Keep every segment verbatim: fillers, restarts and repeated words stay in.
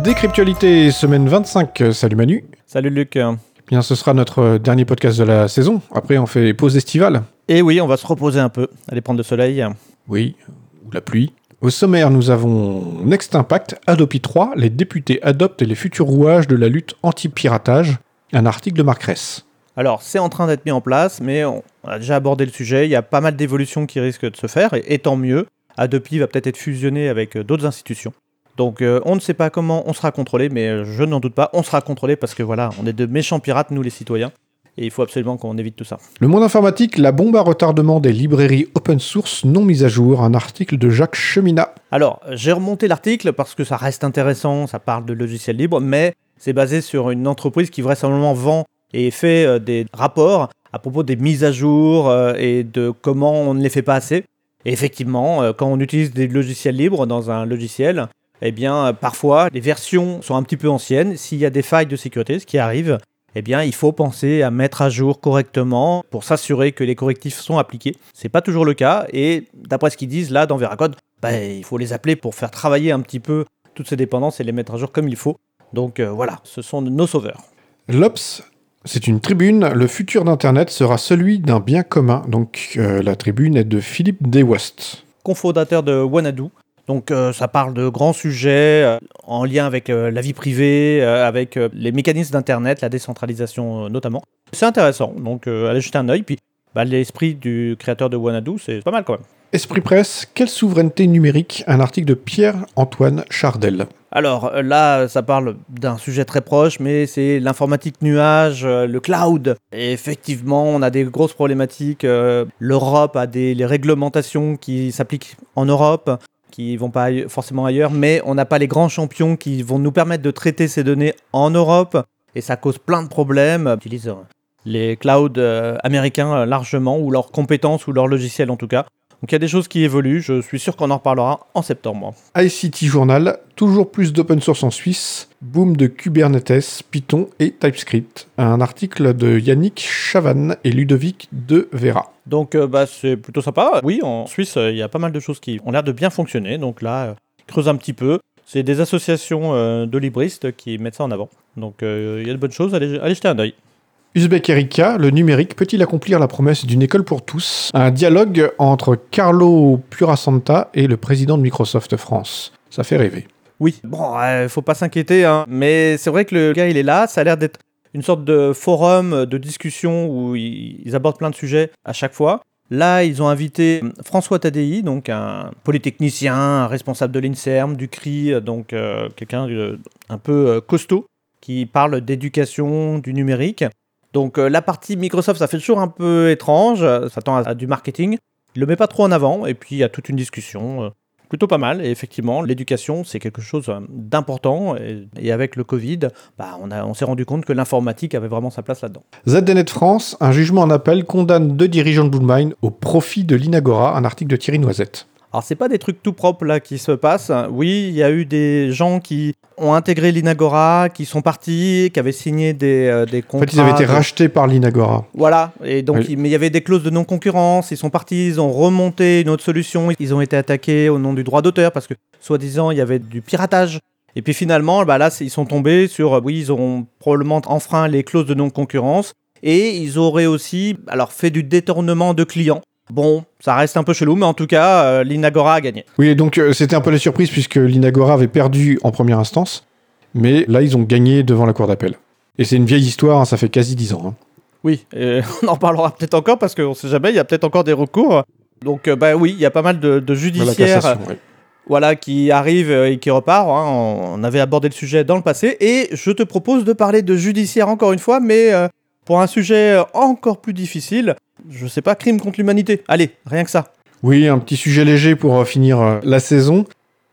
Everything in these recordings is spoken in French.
Décryptualité, semaine vingt-cinq. Salut Manu. Salut Luc. Bien, ce sera notre dernier podcast de la saison. Après, on fait pause estivale. Et oui, on va se reposer un peu, aller prendre le soleil. Oui, ou la pluie. Au sommaire, nous avons Next Impact, Adopi trois, les députés adoptent les futurs rouages de la lutte anti-piratage. Un article de Marc Ress. Alors, c'est en train d'être mis en place, mais on a déjà abordé le sujet. Il y a pas mal d'évolutions qui risquent de se faire, et, et tant mieux. Adopi va peut-être être fusionné avec d'autres institutions. Donc euh, on ne sait pas comment on sera contrôlé, mais je n'en doute pas, on sera contrôlé parce que voilà, on est de méchants pirates, nous les citoyens, et il faut absolument qu'on évite tout ça. Le monde informatique, la bombe à retardement des librairies open source non mises à jour, un article de Jacques Cheminat. Alors, j'ai remonté l'article parce que ça reste intéressant, ça parle de logiciels libres, mais c'est basé sur une entreprise qui vraisemblablement vend et fait euh, des rapports à propos des mises à jour euh, et de comment on ne les fait pas assez. Et effectivement, euh, quand on utilise des logiciels libres dans un logiciel, eh bien, euh, parfois, les versions sont un petit peu anciennes. S'il y a des failles de sécurité, ce qui arrive, eh bien, il faut penser à mettre à jour correctement pour s'assurer que les correctifs sont appliqués. C'est pas toujours le cas. Et d'après ce qu'ils disent, là, dans Veracode, bah, il faut les appeler pour faire travailler un petit peu toutes ces dépendances et les mettre à jour comme il faut. Donc euh, voilà, ce sont nos sauveurs. L'Obs, c'est une tribune. Le futur d'Internet sera celui d'un bien commun. Donc, euh, la tribune est de Philippe Deswast, Cofondateur de Wanadoo. Donc euh, ça parle de grands sujets euh, en lien avec euh, la vie privée, euh, avec euh, les mécanismes d'Internet, la décentralisation euh, notamment. C'est intéressant, donc euh, allez jeter un œil. Puis bah, l'esprit du créateur de Wanadoo, c'est pas mal quand même. Esprit Presse, quelle souveraineté numérique? Un article de Pierre-Antoine Chardel. Alors euh, là, ça parle d'un sujet très proche, mais c'est l'informatique nuage, euh, le cloud. Et effectivement, on a des grosses problématiques. Euh, L'Europe a des les réglementations qui s'appliquent en Europe, qui vont pas aille- forcément ailleurs, mais on n'a pas les grands champions qui vont nous permettre de traiter ces données en Europe, et ça cause plein de problèmes. Ils utilisent euh, les clouds euh, américains euh, largement, ou leurs compétences, ou leurs logiciels en tout cas. Donc il y a des choses qui évoluent, je suis sûr qu'on en reparlera en septembre. I C T Journal, toujours plus d'open source en Suisse, boom de Kubernetes, Python et TypeScript. Un article de Yannick Chavannes et Ludovic de Vera. Donc euh, bah, c'est plutôt sympa. Oui, en Suisse, euh, il y a pas mal de choses qui ont l'air de bien fonctionner. Donc là, euh, creuse un petit peu. C'est des associations euh, de libristes qui mettent ça en avant. Donc euh, il y a de bonnes choses, allez, allez jeter un œil. Uzbek Erika, le numérique peut-il accomplir la promesse d'une école pour tous? Un dialogue entre Carlo Purasanta et le président de Microsoft France. Ça fait rêver. Oui, bon, euh, faut pas s'inquiéter, hein. Mais c'est vrai que le gars, il est là. Ça a l'air d'être une sorte de forum de discussion où ils, ils abordent plein de sujets à chaque fois. Là, ils ont invité François Tadei, donc un polytechnicien, un responsable de l'INSERM, du C R I, donc euh, quelqu'un de, un peu euh, costaud, qui parle d'éducation, du numérique. Donc euh, la partie Microsoft, ça fait toujours un peu étrange, ça tend à, à du marketing. Il le met pas trop en avant, et puis il y a toute une discussion, euh, plutôt pas mal. Et effectivement, l'éducation, c'est quelque chose euh, d'important, et, et avec le Covid, bah, on, a, on s'est rendu compte que l'informatique avait vraiment sa place là-dedans. Z D Net France, un jugement en appel condamne deux dirigeants de Blue au profit de l'Inagora, un article de Thierry Noisette. Alors c'est pas des trucs tout propres là qui se passent. Oui, il y a eu des gens qui ont intégré l'Inagora, qui sont partis, qui avaient signé des, euh, des contrats. En fait, ils avaient été de... rachetés par l'Inagora. Voilà, et donc Oui. il, mais il y avait des clauses de non-concurrence, ils sont partis, ils ont remonté une autre solution, ils ont été attaqués au nom du droit d'auteur parce que soi-disant il y avait du piratage. Et puis finalement, bah là, ils sont tombés sur, oui, ils ont probablement enfreint les clauses de non-concurrence et ils auraient aussi alors, fait du détournement de clients. Bon, ça reste un peu chelou, mais en tout cas, euh, l'Inagora a gagné. Oui, donc euh, c'était un peu la surprise puisque l'Inagora avait perdu en première instance, mais là, ils ont gagné devant la cour d'appel. Et c'est une vieille histoire, hein, ça fait quasi dix ans. Hein. Oui, et on en reparlera peut-être encore parce qu'on ne sait jamais, il y a peut-être encore des recours. Donc, euh, bah oui, il y a pas mal de, de judiciaires cassation, oui. voilà, qui arrivent et qui repartent. Hein. On avait abordé le sujet dans le passé et je te propose de parler de judiciaire encore une fois, mais euh, pour un sujet encore plus difficile. Je sais pas, crime contre l'humanité. Allez, rien que ça. Oui, un petit sujet léger pour euh, finir euh, la saison.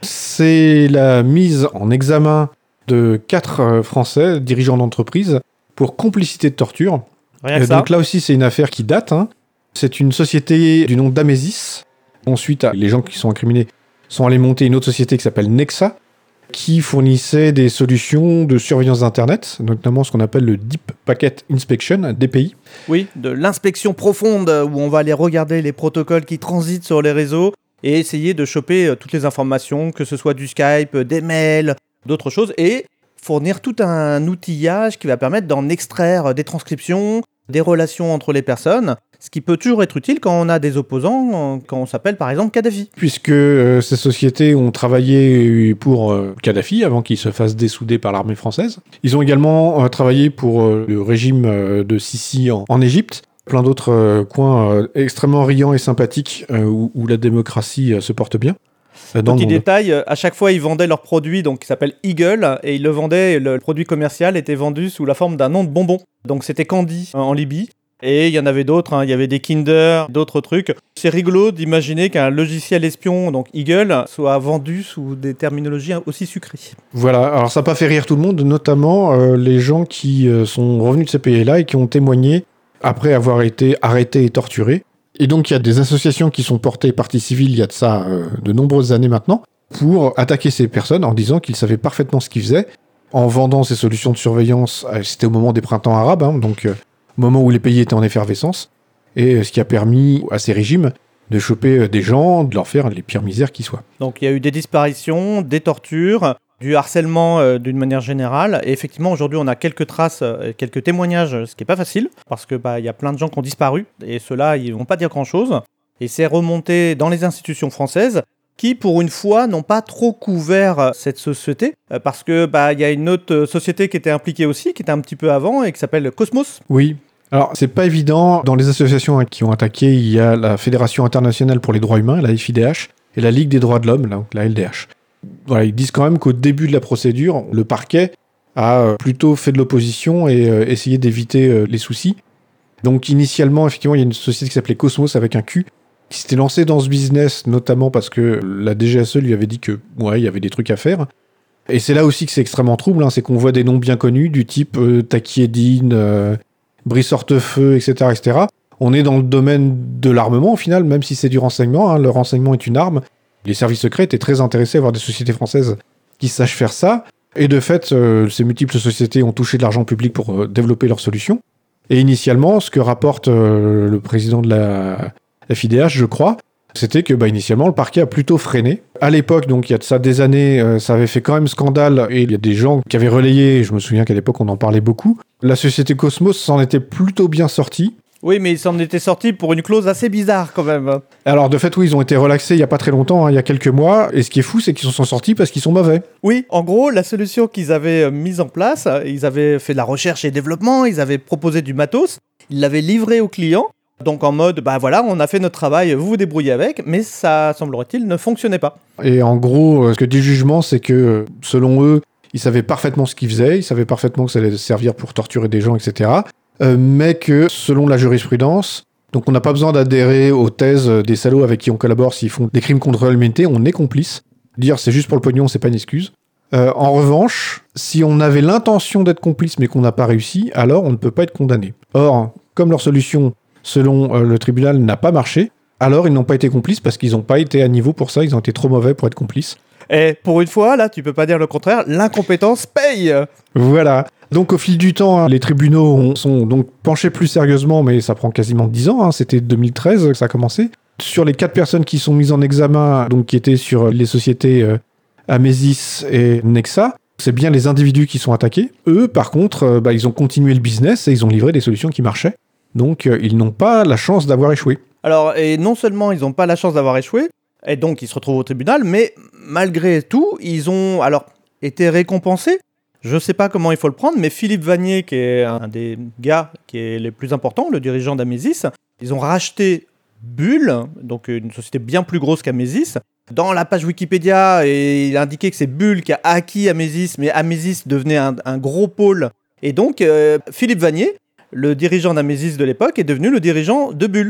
C'est la mise en examen de quatre euh, Français, dirigeants d'entreprise, pour complicité de torture. Rien que Euh, ça. donc là aussi, c'est une affaire qui date. Hein. C'est une société du nom d'Amesis. Ensuite, les gens qui sont incriminés sont allés monter une autre société qui s'appelle Nexa, qui fournissait des solutions de surveillance d'Internet, notamment ce qu'on appelle le Deep Packet Inspection, D P I. Oui, de l'inspection profonde où on va aller regarder les protocoles qui transitent sur les réseaux et essayer de choper euh, toutes les informations, que ce soit du Skype, des mails, d'autres choses, et fournir tout un outillage qui va permettre d'en extraire des transcriptions, des relations entre les personnes, ce qui peut toujours être utile quand on a des opposants, quand on s'appelle par exemple Kadhafi. Puisque euh, ces sociétés ont travaillé pour euh, Kadhafi avant qu'il se fasse dessouder par l'armée française. Ils ont également euh, travaillé pour euh, le régime euh, de Sisi en, en Égypte. Plein d'autres euh, coins euh, extrêmement riants et sympathiques euh, où, où la démocratie euh, se porte bien. Dans Petit détail, à chaque fois ils vendaient leur produit, donc qui s'appelle Eagle, et ils le vendaient, le produit commercial était vendu sous la forme d'un nom de bonbon. Donc c'était Candy en Libye, et il y en avait d'autres, hein. Il y avait des Kinder, d'autres trucs. C'est rigolo d'imaginer qu'un logiciel espion, donc Eagle, soit vendu sous des terminologies aussi sucrées. Voilà, alors ça n'a pas fait rire tout le monde, notamment euh, les gens qui euh, sont revenus de ces pays-là et qui ont témoigné après avoir été arrêtés et torturés. Et donc, il y a des associations qui sont portées partie civile, il y a de ça euh, de nombreuses années maintenant, pour attaquer ces personnes en disant qu'ils savaient parfaitement ce qu'ils faisaient, en vendant ces solutions de surveillance. Euh, c'était au moment des printemps arabes, hein, donc euh, au moment où les pays étaient en effervescence, et euh, ce qui a permis à ces régimes de choper euh, des gens, de leur faire les pires misères qui soient. Donc, il y a eu des disparitions, des tortures, du harcèlement euh, d'une manière générale. Et effectivement, aujourd'hui, on a quelques traces, euh, quelques témoignages, ce qui n'est pas facile, parce que bah, y a plein de gens qui ont disparu, et ceux-là, ils ne vont pas dire grand-chose. Et c'est remonté dans les institutions françaises, qui, pour une fois, n'ont pas trop couvert cette société, euh, parce que bah, y a une autre société qui était impliquée aussi, qui était un petit peu avant, et qui s'appelle Cosmos. Oui. Alors, c'est pas évident. Dans les associations hein, qui ont attaqué, il y a la Fédération internationale pour les droits humains, la F I D H, et la Ligue des droits de l'homme, là, la L D H. Voilà, ils disent quand même qu'au début de la procédure, le parquet a plutôt fait de l'opposition et euh, essayé d'éviter euh, les soucis. Donc initialement, effectivement, il y a une société qui s'appelait Cosmos avec un Q, qui s'était lancée dans ce business, notamment parce que la D G S E lui avait dit que ouais, il y avait des trucs à faire. Et c'est là aussi que c'est extrêmement trouble, hein, c'est qu'on voit des noms bien connus, du type euh, Takiedine, euh, Brice Hortefeux, et cetera, et cetera. On est dans le domaine de l'armement, au final, même si c'est du renseignement, hein, le renseignement est une arme. Les services secrets étaient très intéressés à voir des sociétés françaises qui sachent faire ça. Et de fait, euh, ces multiples sociétés ont touché de l'argent public pour euh, développer leurs solutions. Et initialement, ce que rapporte euh, le président de la F I D H, je crois, c'était que bah, initialement, le parquet a plutôt freiné. À l'époque, donc il y a de ça des années, euh, ça avait fait quand même scandale. Et il y a des gens qui avaient relayé, je me souviens qu'à l'époque, on en parlait beaucoup. La société Cosmos s'en était plutôt bien sortie. Oui, mais ils s'en étaient sortis pour une clause assez bizarre quand même. Alors de fait, oui, ils ont été relaxés il n'y a pas très longtemps, hein, il y a quelques mois, et ce qui est fou, c'est qu'ils s'en sont sortis parce qu'ils sont mauvais. Oui, en gros, la solution qu'ils avaient mise en place, ils avaient fait de la recherche et développement, ils avaient proposé du matos, ils l'avaient livré aux clients, donc en mode, bah voilà, on a fait notre travail, vous vous débrouillez avec, mais ça, semblerait-il, ne fonctionnait pas. Et en gros, ce que dit le jugement, c'est que, selon eux, ils savaient parfaitement ce qu'ils faisaient, ils savaient parfaitement que ça allait servir pour torturer des gens, et cetera, euh, mais que, selon la jurisprudence, donc on n'a pas besoin d'adhérer aux thèses des salauds avec qui on collabore s'ils font des crimes contre l'humanité, on est complice. Dire c'est juste pour le pognon, c'est pas une excuse. Euh, en revanche, si on avait l'intention d'être complice mais qu'on n'a pas réussi, alors on ne peut pas être condamné. Or, comme leur solution, selon euh, le tribunal, n'a pas marché, alors ils n'ont pas été complices parce qu'ils n'ont pas été à niveau pour ça, ils ont été trop mauvais pour être complices. Et pour une fois, là, tu peux pas dire le contraire, l'incompétence paye. Voilà. Donc au fil du temps, hein, les tribunaux ont, sont donc penchés plus sérieusement, mais ça prend quasiment dix ans, hein, c'était deux mille treize que ça a commencé. Sur les quatre personnes qui sont mises en examen, donc qui étaient sur les sociétés euh, Amesis et Nexa, c'est bien les individus qui sont attaqués. Eux, par contre, euh, bah, ils ont continué le business et ils ont livré des solutions qui marchaient. Donc euh, ils n'ont pas la chance d'avoir échoué. Alors, et non seulement ils n'ont pas la chance d'avoir échoué, et donc ils se retrouvent au tribunal, mais malgré tout, ils ont alors été récompensés. Je ne sais pas comment il faut le prendre, mais Philippe Vanier, qui est un des gars qui est les plus importants, le dirigeant d'Amesis, ils ont racheté Bull, donc une société bien plus grosse qu'Amesis. Dans la page Wikipédia, et il a indiqué que c'est Bull qui a acquis Amesis, mais Amesis devenait un, un gros pôle. Et donc, euh, Philippe Vanier, le dirigeant d'Amesis de l'époque, est devenu le dirigeant de Bull.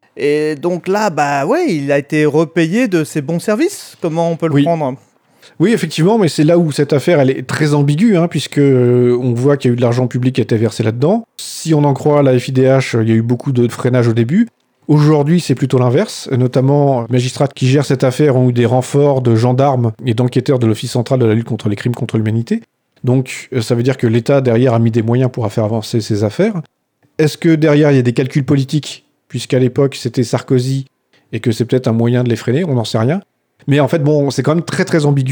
Et donc là, bah ouais, il a été repayé de ses bons services. Comment on peut le oui. prendre ? Oui, effectivement, mais c'est là où cette affaire, elle est très ambiguë, hein, puisque euh, on voit qu'il y a eu de l'argent public qui a été versé là-dedans. Si on en croit la F I D H, il y a eu beaucoup de freinage au début. Aujourd'hui, c'est plutôt l'inverse. Notamment, les magistrats qui gèrent cette affaire ont eu des renforts de gendarmes et d'enquêteurs de l'Office central de la lutte contre les crimes contre l'humanité. Donc, ça veut dire que l'État, derrière, a mis des moyens pour faire avancer ces affaires. Est-ce que derrière, il y a des calculs politiques, puisqu'à l'époque, c'était Sarkozy, et que c'est peut-être un moyen de les freiner, on n'en sait rien. Mais en fait, bon, c'est quand même très très ambigu.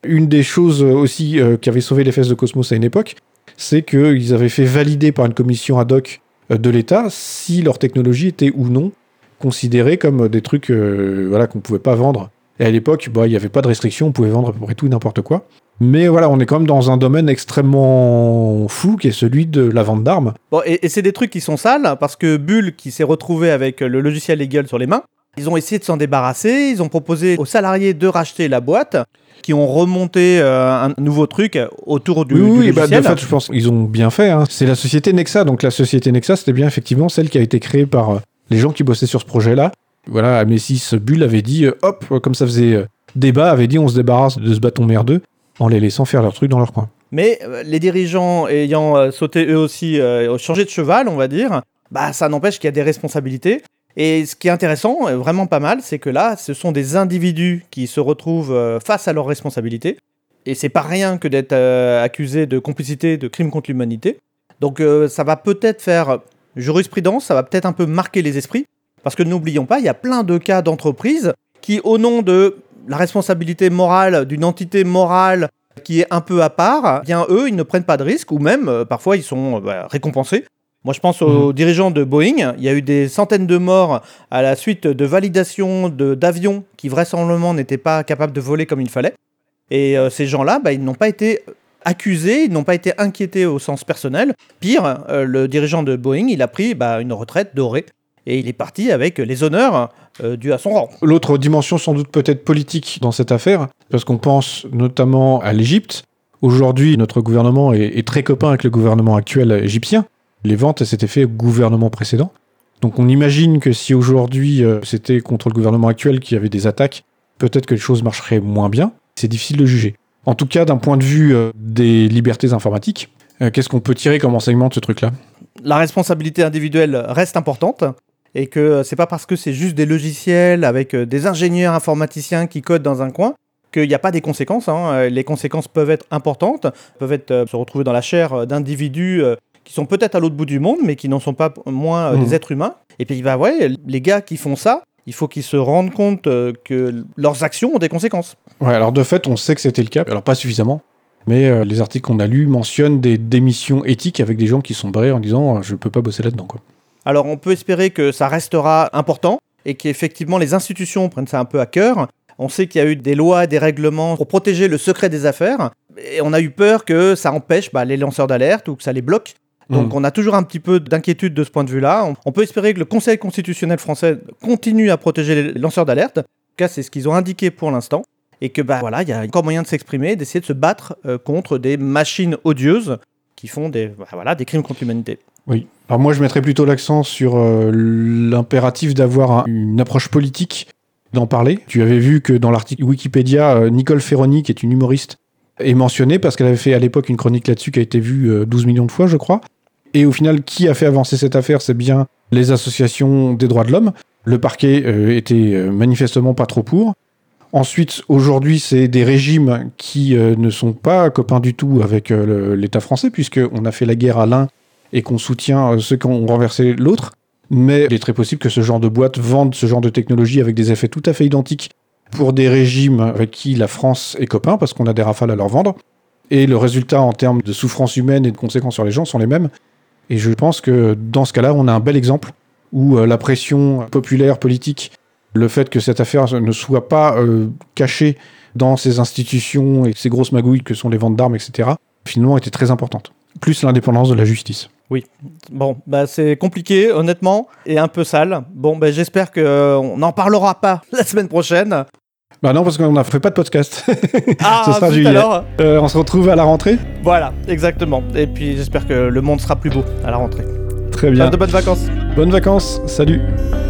Une des choses aussi euh, qui avait sauvé les fesses de Cosmos à une époque, c'est qu'ils avaient fait valider par une commission ad hoc euh, de l'État si leur technologie était ou non considérée comme des trucs euh, voilà, qu'on ne pouvait pas vendre. Et à l'époque, bah, il n'y avait pas de restriction, on pouvait vendre à peu près tout et n'importe quoi. Mais voilà, on est quand même dans un domaine extrêmement flou qui est celui de la vente d'armes. Bon, et, et c'est des trucs qui sont sales, parce que Bull, qui s'est retrouvé avec le logiciel Eagle sur les mains, ils ont essayé de s'en débarrasser, ils ont proposé aux salariés de racheter la boîte, qui ont remonté euh, un nouveau truc autour du, oui, du oui, logiciel. Bah, de fait, je pense qu'ils ont bien fait. Hein. C'est la société Nexa, donc la société Nexa, c'était bien effectivement celle qui a été créée par euh, les gens qui bossaient sur ce projet-là. Voilà, Amesis Bull avait dit, euh, hop, comme ça faisait euh, débat, avait dit on se débarrasse de ce bâton merdeux en les laissant faire leur truc dans leur coin. Mais euh, les dirigeants ayant euh, sauté eux aussi, euh, changé de cheval, on va dire, bah ça n'empêche qu'il y a des responsabilités. Et ce qui est intéressant, vraiment pas mal, c'est que là, ce sont des individus qui se retrouvent euh, face à leurs responsabilités. Et c'est pas rien que d'être euh, accusé de complicité de crimes contre l'humanité. Donc euh, ça va peut-être faire jurisprudence, ça va peut-être un peu marquer les esprits. Parce que n'oublions pas, il y a plein de cas d'entreprises qui, au nom de la responsabilité morale d'une entité morale qui est un peu à part, eh bien eux, ils ne prennent pas de risques, ou même, euh, parfois, ils sont euh, bah, récompensés. Moi, je pense aux mmh. dirigeants de Boeing. Il y a eu des centaines de morts à la suite de validations de, d'avions qui, vraisemblablement, n'étaient pas capables de voler comme il fallait. Et euh, ces gens-là, bah, ils n'ont pas été accusés, ils n'ont pas été inquiétés au sens personnel. Pire, euh, le dirigeant de Boeing, il a pris bah, une retraite dorée. Et il est parti avec les honneurs euh, dus à son rang. L'autre dimension, sans doute peut-être politique dans cette affaire, parce qu'on pense notamment à l'Égypte. Aujourd'hui, notre gouvernement est, est très copain avec le gouvernement actuel égyptien. Les ventes s'étaient faites au gouvernement précédent. Donc on imagine que si aujourd'hui euh, c'était contre le gouvernement actuel qui avait des attaques, peut-être que les choses marcheraient moins bien. C'est difficile de juger. En tout cas, d'un point de vue euh, des libertés informatiques, euh, qu'est-ce qu'on peut tirer comme enseignement de ce truc-là ? La responsabilité individuelle reste importante. Et que c'est pas parce que c'est juste des logiciels avec des ingénieurs informaticiens qui codent dans un coin qu'il n'y a pas des conséquences. Hein. Les conséquences peuvent être importantes, peuvent être, euh, se retrouver dans la chair d'individus euh, qui sont peut-être à l'autre bout du monde, mais qui n'en sont pas moins euh, mmh. des êtres humains. Et puis, bah ouais, les gars qui font ça, il faut qu'ils se rendent compte euh, que leurs actions ont des conséquences. Ouais, alors de fait, on sait que c'était le cas, alors pas suffisamment. Mais euh, les articles qu'on a lus mentionnent des démissions éthiques avec des gens qui sont barrés en disant euh, « je peux pas bosser là-dedans ». Quoi. Alors on peut espérer que ça restera important et qu'effectivement les institutions prennent ça un peu à cœur. On sait qu'il y a eu des lois, des règlements pour protéger le secret des affaires et on a eu peur que ça empêche bah, les lanceurs d'alerte ou que ça les bloque. Donc mmh. on a toujours un petit peu d'inquiétude de ce point de vue-là. On, on peut espérer que le Conseil constitutionnel français continue à protéger les lanceurs d'alerte. En tout cas, c'est ce qu'ils ont indiqué pour l'instant. Et que bah, voilà, il y a encore moyen de s'exprimer, d'essayer de se battre euh, contre des machines odieuses qui font des, bah, voilà, des crimes contre l'humanité. Oui. Alors moi, je mettrais plutôt l'accent sur euh, l'impératif d'avoir un, une approche politique, d'en parler. Tu avais vu que dans l'article Wikipédia, euh, Nicole Ferroni, qui est une humoriste, est mentionnée parce qu'elle avait fait à l'époque une chronique là-dessus qui a été vue euh, douze millions de fois, je crois. Et au final, qui a fait avancer cette affaire ? C'est bien les associations des droits de l'homme. Le parquet euh, était euh, manifestement pas trop pour. Ensuite, aujourd'hui, c'est des régimes qui euh, ne sont pas copains du tout avec euh, le, l'État français, puisqu'on a fait la guerre à l'un et qu'on soutient ceux qui ont renversé l'autre. Mais il est très possible que ce genre de boîte vende ce genre de technologie avec des effets tout à fait identiques pour des régimes avec qui la France est copain, parce qu'on a des rafales à leur vendre. Et le résultat en termes de souffrance humaine et de conséquences sur les gens sont les mêmes. Et je pense que dans ce cas-là, on a un bel exemple où euh, la pression populaire, politique, le fait que cette affaire ne soit pas euh, cachée dans ces institutions et ces grosses magouilles que sont les ventes d'armes, et cetera, finalement était très importante. Plus l'indépendance de la justice. Oui, bon, bah c'est compliqué, honnêtement, et un peu sale. Bon, bah j'espère qu'on n'en parlera pas la semaine prochaine. Bah non, parce qu'on n'a fait pas de podcast. Ah, ce sera juillet. Alors euh, on se retrouve à la rentrée. Voilà, exactement. Et puis j'espère que le monde sera plus beau à la rentrée. Très bien. De bonnes vacances. Bonnes vacances, salut.